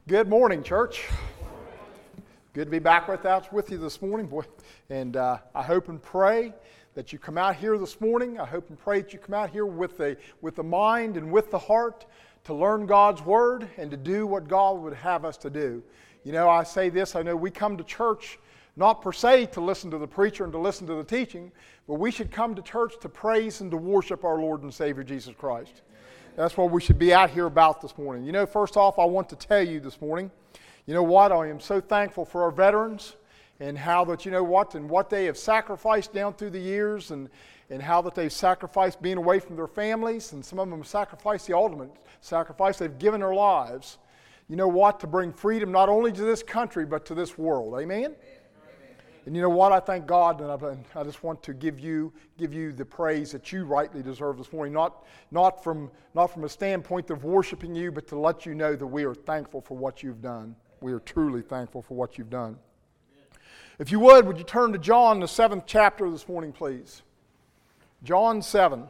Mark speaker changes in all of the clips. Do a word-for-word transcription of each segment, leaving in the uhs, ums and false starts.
Speaker 1: Good morning, church. Good to be back with us with you this morning, boy. And uh, I hope and pray that you come out here this morning. I hope and pray that you come out here with the with the mind and with the heart to learn God's Word and to do what God would have us to do. You know, I say this. I know we come to church not per se to listen to the preacher and to listen to the teaching, but we should come to church to praise and to worship our Lord and Savior Jesus Christ. That's what we should be out here about this morning. You know, first off, I want to tell you this morning, you know what, I am so thankful for our veterans and how that, you know what, and what they have sacrificed down through the years and, and how that they've sacrificed being away from their families, and some of them have sacrificed the ultimate sacrifice. They've given their lives, you know what, to bring freedom not only to this country but to this world. Amen? And you know what? I thank God, and I, I just want to give you give you the praise that you rightly deserve this morning. Not not from not from a standpoint of worshiping you, but to let you know that we are thankful for what you've done. We are truly thankful for what you've done. If you would, would you turn to John, the seventh chapter this morning, please? John seven.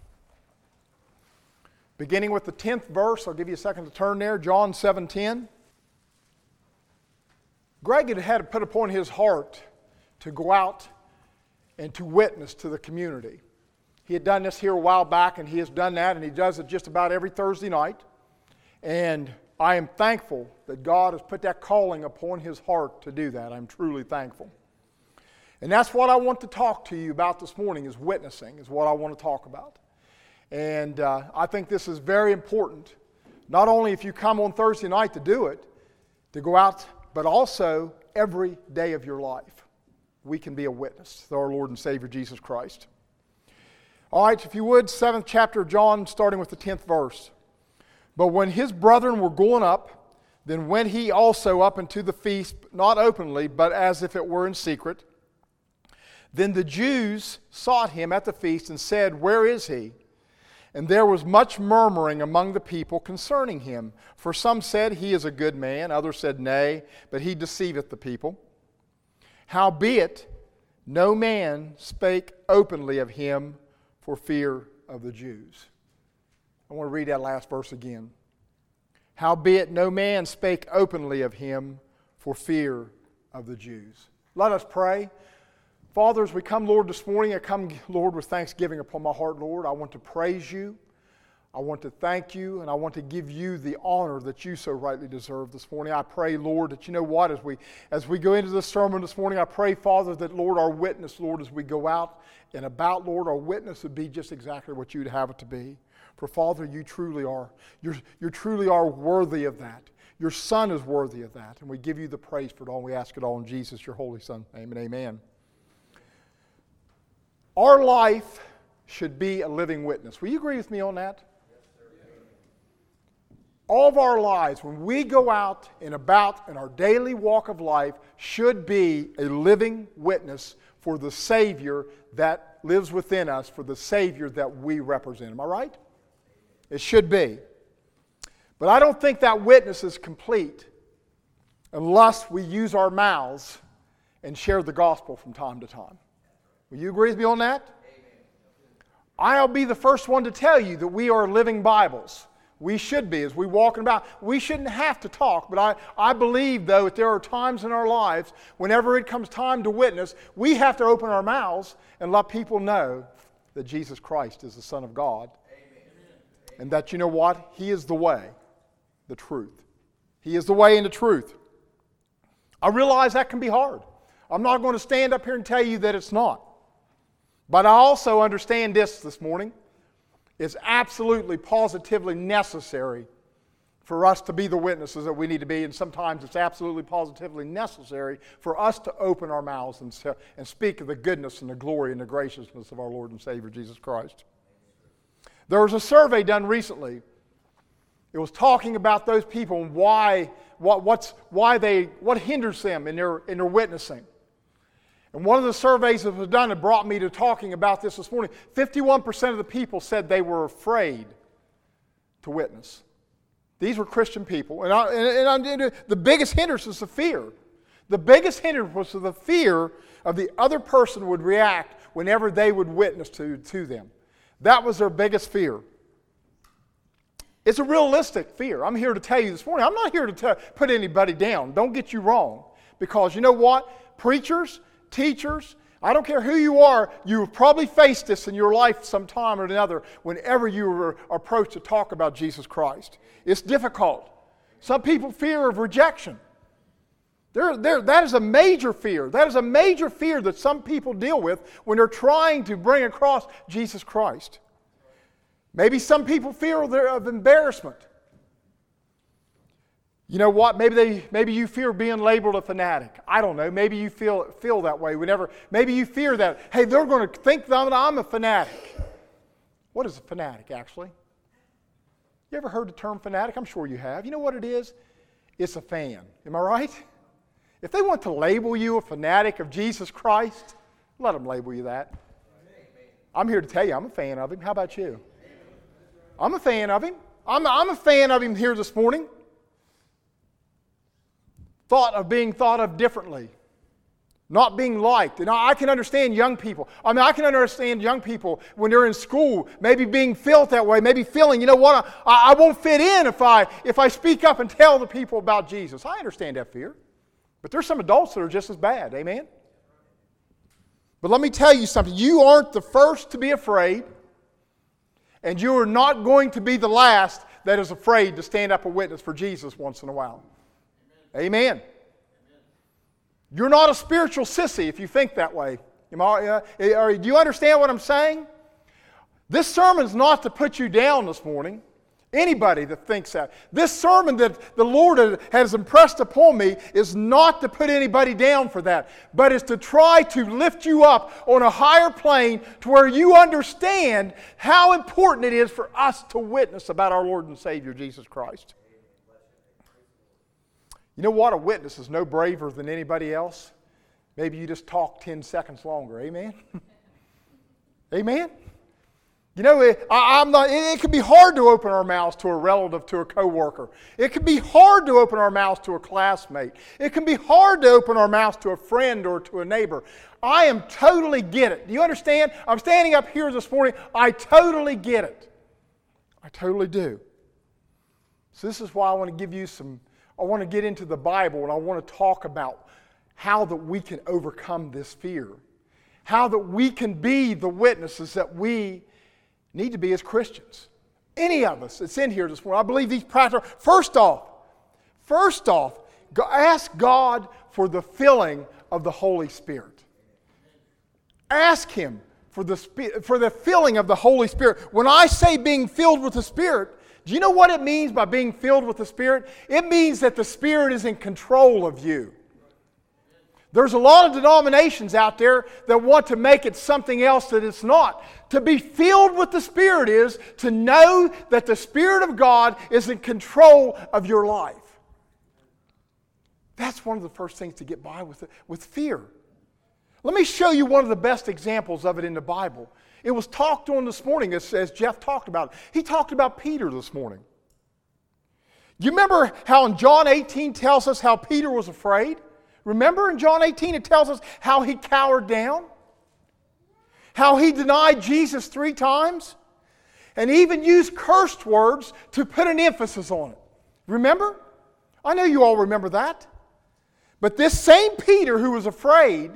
Speaker 1: Beginning with the tenth verse. I'll give you a second to turn there. John seven ten. Greg had had to put upon his heart to go out and to witness to the community. He had done this here a while back, and he has done that, and he does it just about every Thursday night. And I am thankful that God has put that calling upon his heart to do that. I'm truly thankful. And that's what I want to talk to you about this morning, is witnessing, is what I want to talk about. And uh, I think this is very important, not only if you come on Thursday night to do it, to go out, but also every day of your life. We can be a witness to our Lord and Savior Jesus Christ. All right, if you would, seventh chapter of John, starting with the tenth verse. But when his brethren were going up, then went he also up into the feast, not openly, but as if it were in secret. Then the Jews sought him at the feast and said, Where is he? And there was much murmuring among the people concerning him. For some said, He is a good man. Others said, Nay, but he deceiveth the people. Howbeit, no man spake openly of him for fear of the Jews. I want to read that last verse again. Howbeit, no man spake openly of him for fear of the Jews. Let us pray. Father, as we come, Lord, this morning, I come, Lord, with thanksgiving upon my heart, Lord. I want to praise you. I want to thank you, and I want to give you the honor that you so rightly deserve this morning. I pray, Lord, that you know what, as we as we go into this sermon this morning, I pray, Father, that, Lord, our witness, Lord, as we go out and about, Lord, our witness would be just exactly what you'd have it to be. For, Father, you truly are. You're, you truly are worthy of that. Your Son is worthy of that, and we give you the praise for it all. We ask it all in Jesus, your holy Son. Amen, amen. Our life should be a living witness. Will you agree with me on that? All of our lives, when we go out and about in our daily walk of life, should be a living witness for the Savior that lives within us, for the Savior that we represent. Am I right? It should be. But I don't think that witness is complete unless we use our mouths and share the gospel from time to time. Will you agree with me on that? I'll be the first one to tell you that we are living Bibles. We should be, as we walk about. We shouldn't have to talk, but I, I believe, though, that there are times in our lives, whenever it comes time to witness, we have to open our mouths and let people know that Jesus Christ is the Son of God. Amen. And that, you know what? He is the way, the truth. He is the way and the truth. I realize that can be hard. I'm not going to stand up here and tell you that it's not. But I also understand this this morning. It's absolutely, positively necessary for us to be the witnesses that we need to be, and sometimes it's absolutely, positively necessary for us to open our mouths and, and speak of the goodness and the glory and the graciousness of our Lord and Savior Jesus Christ. There was a survey done recently. It was talking about those people and why, what, what's, why they, what hinders them in their, in their witnessing. And one of the surveys that was done that brought me to talking about this this morning, fifty-one percent of the people said they were afraid to witness. These were Christian people. And, I, and, and the biggest hindrance is the fear. The biggest hindrance was the fear of the other person would react whenever they would witness to, to them. That was their biggest fear. It's a realistic fear. I'm here to tell you this morning, I'm not here to tell, put anybody down. Don't get you wrong. Because you know what? Preachers, teachers, I don't care who you are, you've probably faced this in your life sometime or another whenever you were approached to talk about Jesus Christ. It's difficult. Some people fear of rejection. There, there, that is a major fear. That is a major fear that some people deal with when they're trying to bring across Jesus Christ. Maybe some people fear of embarrassment. You know what? Maybe they, maybe you fear being labeled a fanatic. I don't know. Maybe you feel feel that way. Whenever, maybe you fear that. Hey, they're going to think that I'm a fanatic. What is a fanatic, actually? You ever heard the term fanatic? I'm sure you have. You know what it is? It's a fan. Am I right? If they want to label you a fanatic of Jesus Christ, let them label you that. I'm here to tell you, I'm a fan of Him. How about you? I'm a fan of Him. I'm, I'm a fan of Him here this morning. Thought of being thought of differently. Not being liked. And I can understand young people. I mean, I can understand young people when they're in school, maybe being felt that way, maybe feeling, you know what, I, I won't fit in if I, if I speak up and tell the people about Jesus. I understand that fear. But there's some adults that are just as bad. Amen? But let me tell you something. You aren't the first to be afraid. And you are not going to be the last that is afraid to stand up and witness for Jesus once in a while. Amen. Amen. You're not a spiritual sissy if you think that way. Am I, uh, do you understand what I'm saying? This sermon's not to put you down this morning. Anybody that thinks that. This sermon that the Lord has impressed upon me is not to put anybody down for that, but is to try to lift you up on a higher plane to where you understand how important it is for us to witness about our Lord and Savior, Jesus Christ. You know what? A witness is no braver than anybody else. Maybe you just talk ten seconds longer. Amen? Amen? You know, it, I, I'm not, it, it can be hard to open our mouths to a relative, to a coworker. It can be hard to open our mouths to a classmate. It can be hard to open our mouths to a friend or to a neighbor. I am totally get it. Do you understand? I'm standing up here this morning. I totally get it. I totally do. So this is why I want to give you some, I want to get into the Bible and I want to talk about how that we can overcome this fear. How that we can be the witnesses that we need to be as Christians. Any of us that's in here this morning, I believe these practical. First off, first off, ask God for the filling of the Holy Spirit. Ask Him for the for the filling of the Holy Spirit. When I say being filled with the Spirit, do you know what it means by being filled with the Spirit? It means that the Spirit is in control of you. There's a lot of denominations out there that want to make it something else that it's not. To be filled with the Spirit is to know that the Spirit of God is in control of your life. That's one of the first things to get by with, with fear. Let me show you one of the best examples of it in the Bible. It was talked on this morning as, as Jeff talked about it. He talked about Peter this morning. You remember how in John eighteen tells us how Peter was afraid? Remember in John eighteen it tells us how he cowered down? How he denied Jesus three times? And even used cursed words to put an emphasis on it. Remember? I know you all remember that. But this same Peter who was afraid,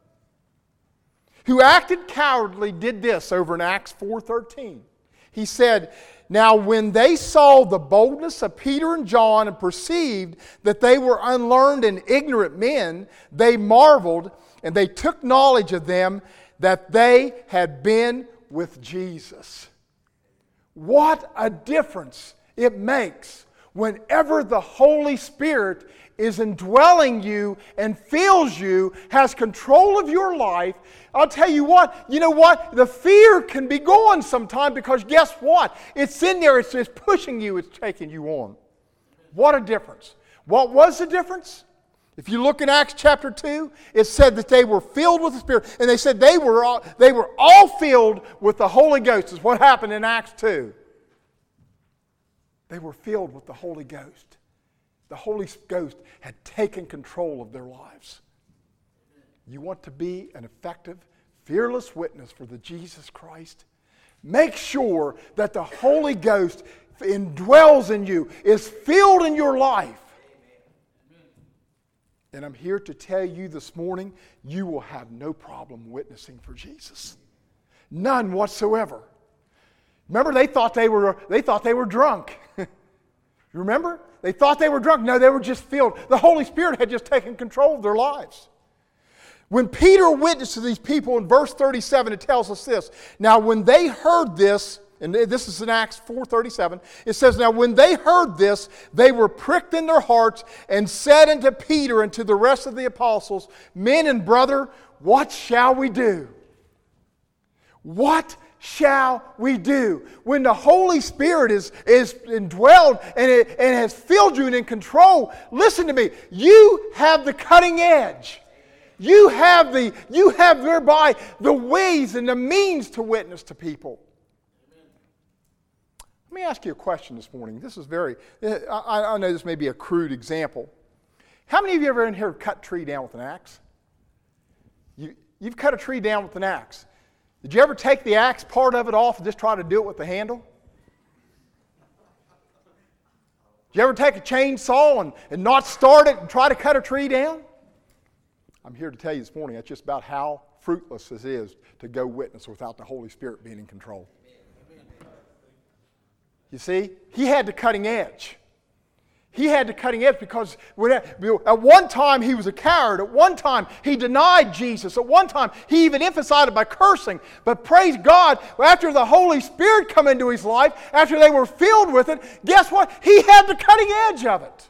Speaker 1: who acted cowardly, did this over in Acts four thirteen. He said, "Now when they saw the boldness of Peter and John and perceived that they were unlearned and ignorant men, they marveled, and they took knowledge of them that they had been with Jesus." What a difference it makes whenever the Holy Spirit is indwelling you and fills you, has control of your life. I'll tell you what, you know what? The fear can be gone sometime because guess what? It's in there, it's, it's pushing you, it's taking you on. What a difference. What was the difference? If you look in Acts chapter two, it said that they were filled with the Spirit. And they said they were all, they were all filled with the Holy Ghost. Is what happened in Acts two. They were filled with the Holy Ghost. The Holy Ghost had taken control of their lives. You want to be an effective, fearless witness for the Jesus Christ? Make sure that the Holy Ghost indwells in you, is filled in your life. And I'm here to tell you this morning, you will have no problem witnessing for Jesus. None whatsoever. Remember, they thought they were, they thought they were drunk. Remember? They thought they were drunk. No, they were just filled. The Holy Spirit had just taken control of their lives. When Peter witnessed to these people in verse thirty-seven, it tells us this. Now, when they heard this, and this is in Acts four thirty-seven, it says, now when they heard this, they were pricked in their hearts and said unto Peter and to the rest of the apostles, men and brother, what shall we do? What shall we do? When the Holy Spirit is, is indwelled and, it, and has filled you and in control, listen to me, you have the cutting edge. You have the, you have thereby the ways and the means to witness to people. Let me ask you a question this morning. This is very, I, I know this may be a crude example. How many of you ever in here cut a tree down with an axe? You, you've cut a tree down with an axe. Did you ever take the axe part of it off and just try to do it with the handle? Did you ever take a chainsaw and, and not start it and try to cut a tree down? I'm here to tell you this morning that's just about how fruitless it is to go witness without the Holy Spirit being in control. You see, he had the cutting edge. He had the cutting edge because when at, at one time he was a coward. At one time he denied Jesus. At one time he even emphasized it by cursing. But praise God, after the Holy Spirit come into his life, after they were filled with it, guess what? He had the cutting edge of it.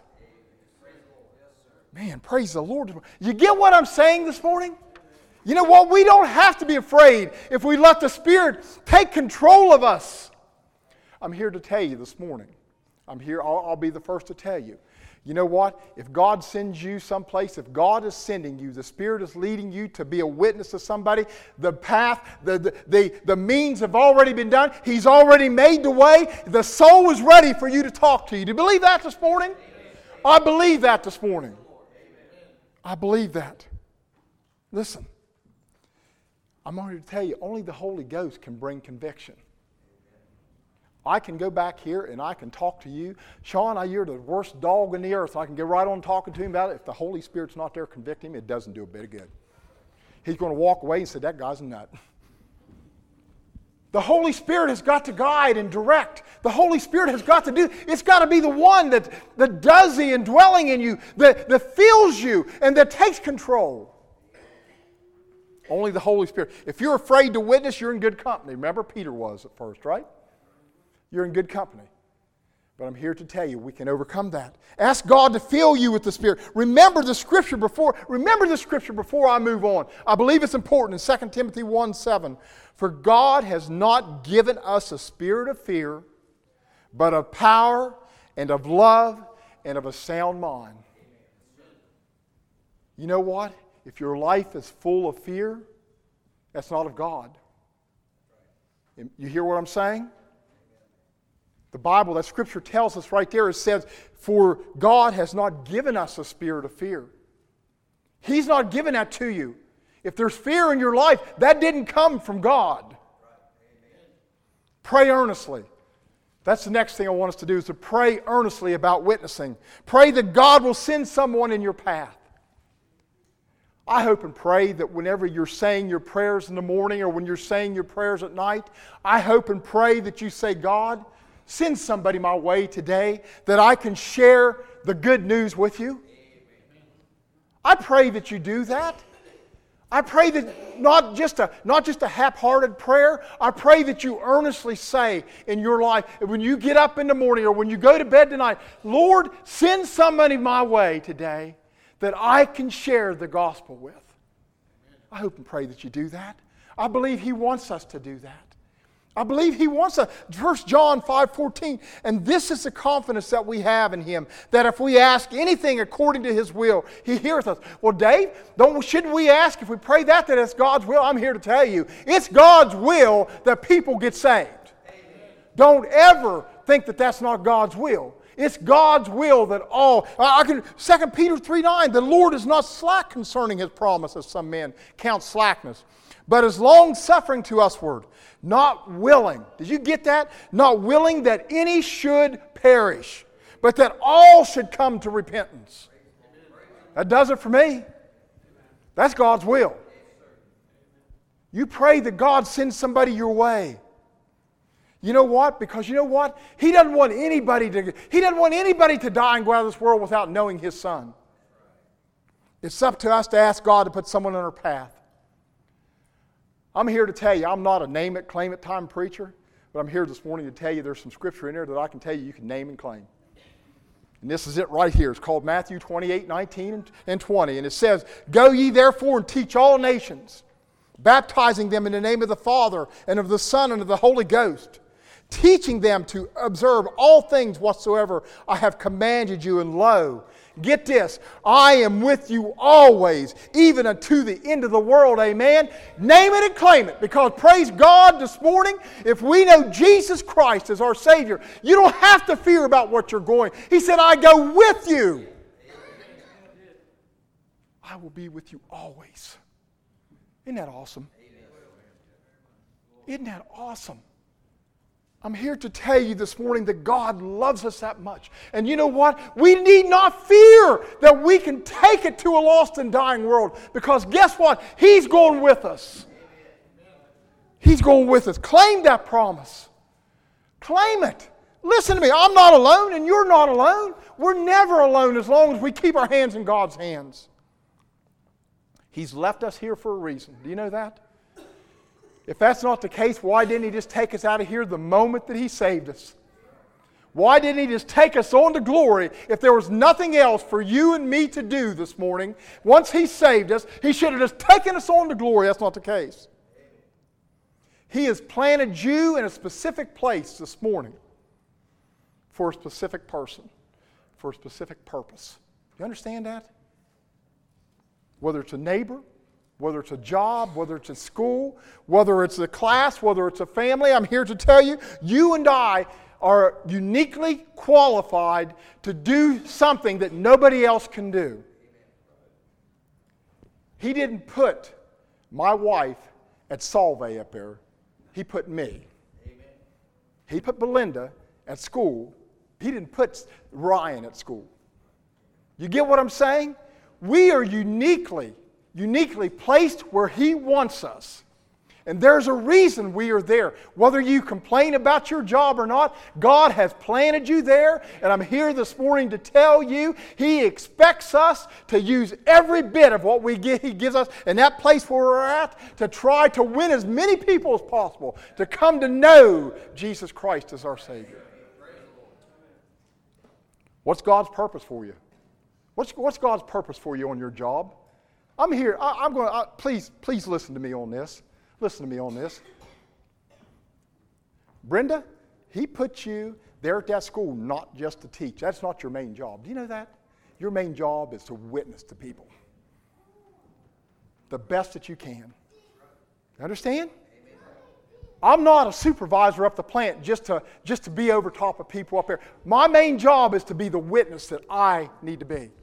Speaker 1: Man, praise the Lord. You get what I'm saying this morning? You know what? We don't have to be afraid if we let the Spirit take control of us. I'm here to tell you this morning. I'm here, I'll, I'll be the first to tell you. You know what? If God sends you someplace, if God is sending you, the Spirit is leading you to be a witness to somebody, the path, the, the, the, the means have already been done. He's already made the way. The soul is ready for you to talk to you. Do you believe that this morning? I believe that this morning. I believe that. Listen, I'm here to tell you, only the Holy Ghost can bring conviction. I can go back here and I can talk to you. Sean, you're the worst dog in the earth. I can get right on talking to him about it. If the Holy Spirit's not there convicting him, it doesn't do a bit of good. He's going to walk away and say, that guy's a nut. The Holy Spirit has got to guide and direct. The Holy Spirit has got to do, it's got to be the one that, that does the indwelling in you, that, that fills you, and that takes control. Only the Holy Spirit. If you're afraid to witness, you're in good company. Remember, Peter was at first, right? You're in good company. But I'm here to tell you, we can overcome that. Ask God to fill you with the Spirit. Remember the Scripture before, remember the Scripture before I move on. I believe it's important in Second Timothy one seven. For God has not given us a spirit of fear, but of power and of love and of a sound mind. You know what? If your life is full of fear, that's not of God. You hear what I'm saying? The Bible, that Scripture tells us right there, it says, for God has not given us a spirit of fear. He's not given that to you. If there's fear in your life, that didn't come from God. Pray earnestly. That's the next thing I want us to do, is to pray earnestly about witnessing. Pray that God will send someone in your path. I hope and pray that whenever you're saying your prayers in the morning or when you're saying your prayers at night, I hope and pray that you say, God, send somebody my way today that I can share the good news with you. I pray that you do that. I pray that not just a, not just a half-hearted prayer, I pray that you earnestly say in your life, when you get up in the morning or when you go to bed tonight, Lord, send somebody my way today that I can share the gospel with. I hope and pray that you do that. I believe He wants us to do that. I believe He wants us. First John five fourteen, and this is the confidence that we have in Him, that if we ask anything according to His will, He heareth us. Well, Dave, don't, shouldn't we ask, if we pray that, that it's God's will? I'm here to tell you, it's God's will that people get saved. Amen. Don't ever think that that's not God's will. It's God's will that all, I can, Second Peter three nine, the Lord is not slack concerning His promise, as some men count slackness, but is long-suffering to usward, not willing. Did you get that? Not willing that any should perish, but that all should come to repentance. That does it for me. That's God's will. You pray that God sends somebody your way. You know what? Because you know what? He doesn't want anybody to, He doesn't want anybody to die and go out of this world without knowing His Son. It's up to us to ask God to put someone on our path. I'm here to tell you, I'm not a name it, claim it time preacher, but I'm here this morning to tell you there's some scripture in there that I can tell you you can name and claim. And this is it right here. It's called Matthew twenty-eight, nineteen, and twenty. And it says, "Go ye therefore and teach all nations, baptizing them in the name of the Father and of the Son and of the Holy Ghost, teaching them to observe all things whatsoever I have commanded you. And lo," get this, "I am with you always, even unto the end of the world." Amen. Name it and claim it, because praise God this morning, if we know Jesus Christ as our Savior, you don't have to fear about what you're going. He said, "I go with you. I will be with you always." Isn't that awesome? Isn't that awesome? I'm here to tell you this morning that God loves us that much. And you know what? We need not fear that we can take it to a lost and dying world. Because guess what? He's going with us. He's going with us. Claim that promise. Claim it. Listen to me. I'm not alone and you're not alone. We're never alone as long as we keep our hands in God's hands. He's left us here for a reason. Do you know that? If that's not the case, why didn't He just take us out of here the moment that He saved us? Why didn't He just take us on to glory if there was nothing else for you and me to do this morning? Once He saved us, He should have just taken us on to glory. That's not the case. He has planted you in a specific place this morning for a specific person, for a specific purpose. You understand that? Whether it's a neighbor, whether it's a job, whether it's a school, whether it's a class, whether it's a family, I'm here to tell you, you and I are uniquely qualified to do something that nobody else can do. He didn't put my wife at Solvay up there. He put me. Amen. He put Belinda at school. He didn't put Ryan at school. You get what I'm saying? We are uniquely uniquely placed where He wants us. And there's a reason we are there. Whether you complain about your job or not, God has planted you there. And I'm here this morning to tell you He expects us to use every bit of what we get, He gives us in that place where we're at to try to win as many people as possible to come to know Jesus Christ as our Savior. What's God's purpose for you? What's, what's God's purpose for you on your job? I'm here. I, I'm going to, please, please listen to me on this. Listen to me on this. Brenda, He put you there at that school not just to teach. That's not your main job. Do you know that? Your main job is to witness to people. The best that you can. Understand? I'm not a supervisor up the plant just to, just to be over top of people up there. My main job is to be the witness that I need to be.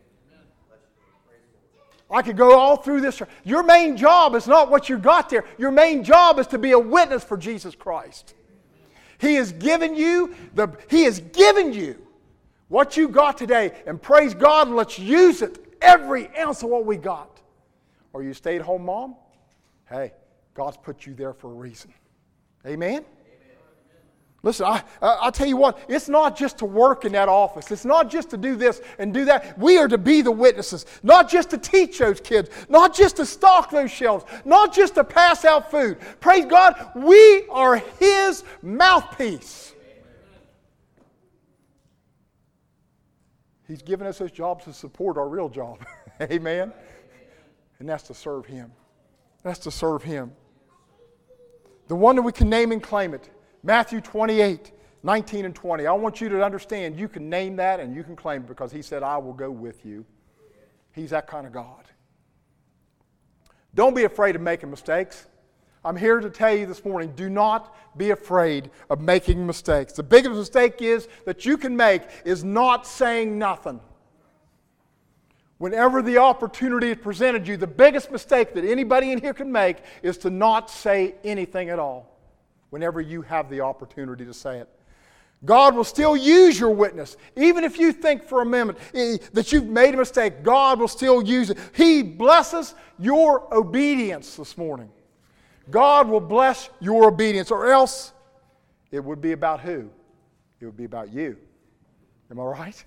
Speaker 1: I could go all through this. Your main job is not what you got there. Your main job is to be a witness for Jesus Christ. He has given you the He has given you what you got today, and praise God, let's use it, every ounce of what we got. Are you a stay-at-home mom? Hey, God's put you there for a reason. Amen? Listen, I, I, I'll tell you what, it's not just to work in that office. It's not just to do this and do that. We are to be the witnesses, not just to teach those kids, not just to stock those shelves, not just to pass out food. Praise God, we are His mouthpiece. He's given us those jobs to support our real job. Amen? And that's to serve Him. That's to serve Him. The one that we can name and claim it. Matthew twenty-eight, nineteen and twenty. I want you to understand you can name that and you can claim it because He said, "I will go with you." He's that kind of God. Don't be afraid of making mistakes. I'm here to tell you this morning, do not be afraid of making mistakes. The biggest mistake is that you can make is not saying nothing. Whenever the opportunity is presented you, the biggest mistake that anybody in here can make is to not say anything at all whenever you have the opportunity to say it. God will still use your witness. Even if you think for a moment that you've made a mistake, God will still use it. He blesses your obedience this morning. God will bless your obedience, or else it would be about who? It would be about you. Am I right?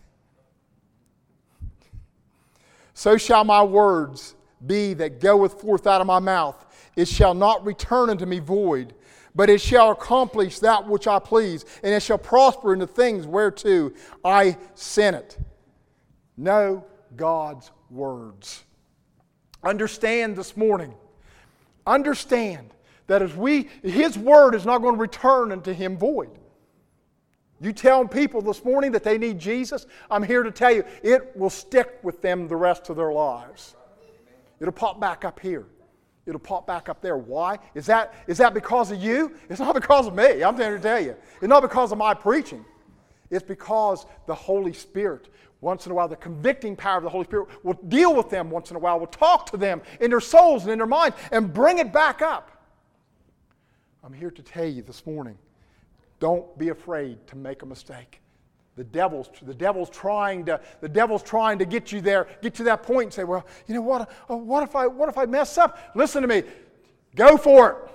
Speaker 1: So shall my words be that goeth forth out of my mouth. It shall not return unto me void, but it shall accomplish that which I please, and it shall prosper in the things whereto I sent it. Know God's words. Understand this morning. Understand that as we, His word is not going to return unto Him void. You tell people this morning that they need Jesus, I'm here to tell you, it will stick with them the rest of their lives. It'll pop back up here. It'll pop back up there. Why? Is that, is that because of you? It's not because of me. I'm here to tell you. It's not because of my preaching. It's because the Holy Spirit, once in a while, the convicting power of the Holy Spirit will deal with them once in a while, will talk to them in their souls and in their minds and bring it back up. I'm here to tell you this morning, don't be afraid to make a mistake. The devil's, the devil's trying to, the devil's trying to get you there, get to that point and say, well, you know what, oh, what if I, what if I mess up? Listen to me. Go for it.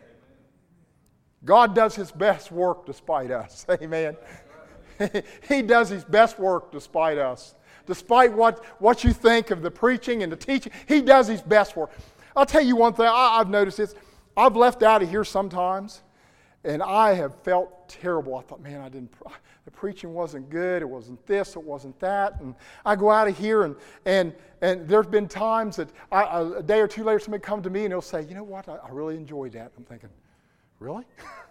Speaker 1: God does His best work despite us. Amen. He does His best work despite us. Despite what, what you think of the preaching and the teaching, He does His best work. I'll tell you one thing, I, I've noticed this. I've left out of here sometimes, and I have felt terrible. I thought, man, I didn't, the preaching wasn't good. It wasn't this, it wasn't that. And I go out of here, and and and there's been times that I, a day or two later, somebody come to me and they'll say, you know what, I, I really enjoyed that. I'm thinking, really?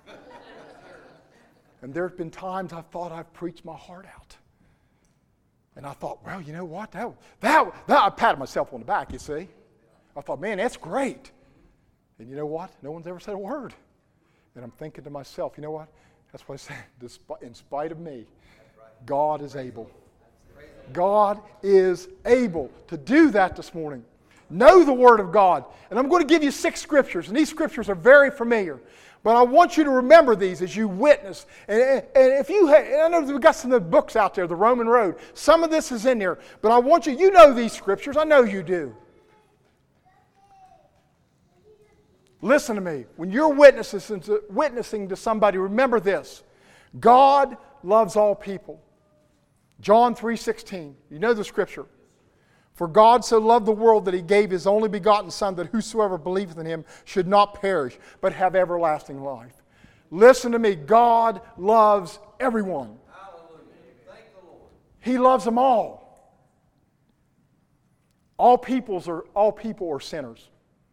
Speaker 1: And there's been times I've thought I've preached my heart out. And I thought, well, you know what, that, that, that I patted myself on the back, you see. I thought, man, that's great. And you know what? No one's ever said a word. And I'm thinking to myself, you know what? That's what I said. Despite, in spite of me, God is able. God is able to do that this morning. Know the Word of God. And I'm going to give you six scriptures, and these scriptures are very familiar. But I want you to remember these as you witness. And, and if you, have, I know we've got some of the books out there, the Roman Road. Some of this is in there. But I want you, you know these scriptures. I know you do. Listen to me. When you're witnessing to somebody, remember this. God loves all people. John three sixteen. You know the scripture. For God so loved the world that He gave His only begotten Son, that whosoever believeth in Him should not perish, but have everlasting life. Listen to me. God loves everyone.
Speaker 2: Hallelujah. Thank the Lord.
Speaker 1: He loves them all. All peoples are all people are sinners.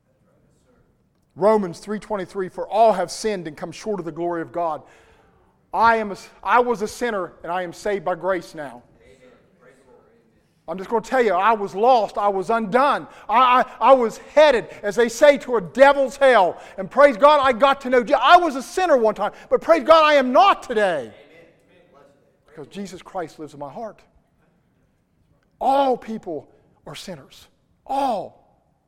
Speaker 1: Romans three twenty-three, for all have sinned and come short of the glory of God. I am a, I was a sinner, and I am saved by grace now. I'm just going to tell you, I was lost. I was undone. I, I, I was headed, as they say, to a devil's hell. And praise God, I got to know Jesus. I was a sinner one time, but praise God, I am not today. Because Jesus Christ lives in my heart. All people are sinners. All.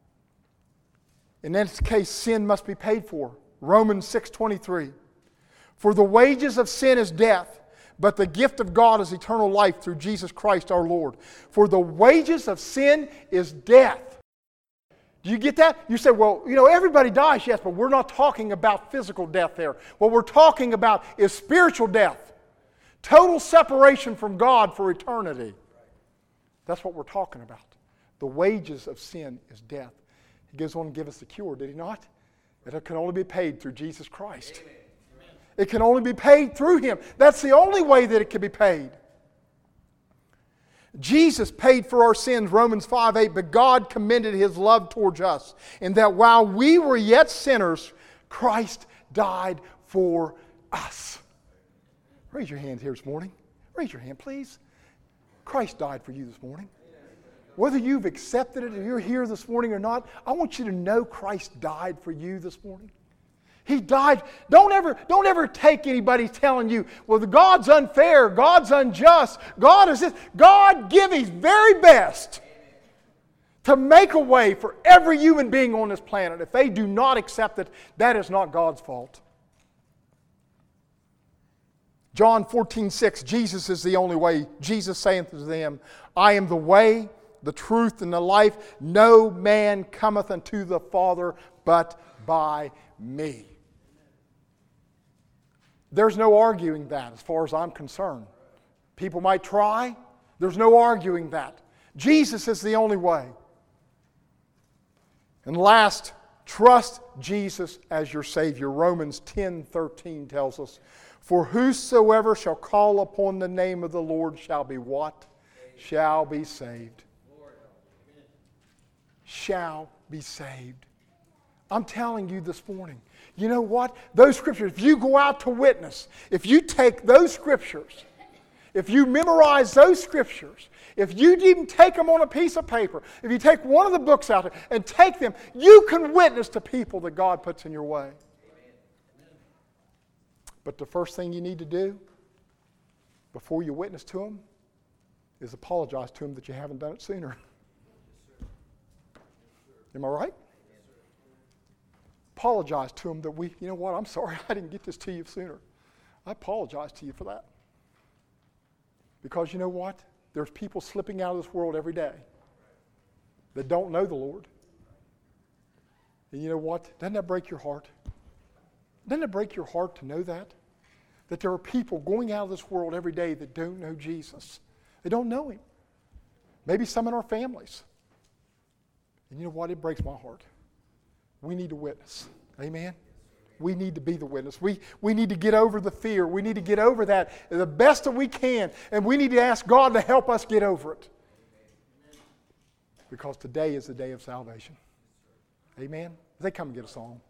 Speaker 1: In this case, sin must be paid for. Romans six twenty-three. For the wages of sin is death, but the gift of God is eternal life through Jesus Christ our Lord. For the wages of sin is death. Do you get that? You say, well, you know, everybody dies, yes, but we're not talking about physical death there. What we're talking about is spiritual death. Total separation from God for eternity. That's what we're talking about. The wages of sin is death. He goes on to give us the cure, did He not? It can only be paid through Jesus Christ. Amen. It can only be paid through Him. That's the only way that it can be paid. Jesus paid for our sins, Romans five eight, but God commended His love towards us, in that while we were yet sinners, Christ died for us. Raise your hand here this morning. Raise your hand, please. Christ died for you this morning. Whether you've accepted it or you're here this morning or not, I want you to know Christ died for you this morning. He died. Don't ever, don't ever take anybody telling you, well, the God's unfair, God's unjust, God is this. God give His very best to make a way for every human being on this planet. If they do not accept it, that is not God's fault. John fourteen six, Jesus is the only way. Jesus saith to them, I am the way, the truth, and the life. No man cometh unto the Father but by me. There's no arguing that as far as I'm concerned. People might try. There's no arguing that. Jesus is the only way. And last, trust Jesus as your Savior. Romans ten thirteen tells us, for whosoever shall call upon the name of the Lord shall be what? Shall be saved. Shall be saved. I'm telling you this morning, you know what? Those scriptures, if you go out to witness, if you take those scriptures, if you memorize those scriptures, if you even take them on a piece of paper, if you take one of the books out and take them, you can witness to people that God puts in your way. But the first thing you need to do before you witness to them is apologize to them that you haven't done it sooner. Am I right? Apologize to them that we, you know what, I'm sorry I didn't get this to you sooner. I apologize to you for that. Because you know what? There's people slipping out of this world every day that don't know the Lord. And you know what? Doesn't that break your heart? Doesn't it break your heart to know that? That there are people going out of this world every day that don't know Jesus. They don't know Him. Maybe some in our families. And you know what? It breaks my heart. We need to witness. Amen? We need to be the witness. We, we need to get over the fear. We need to get over that the best that we can. And we need to ask God to help us get over it. Because today is the day of salvation. Amen? They come and get a song.